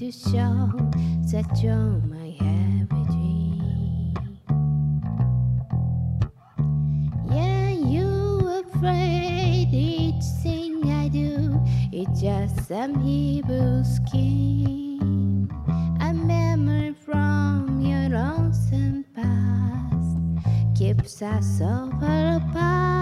to show that you're my every dream. Yeah, you afraid each thing I do is just some evil scheme. A memory from your lonesome past keeps us so far apart.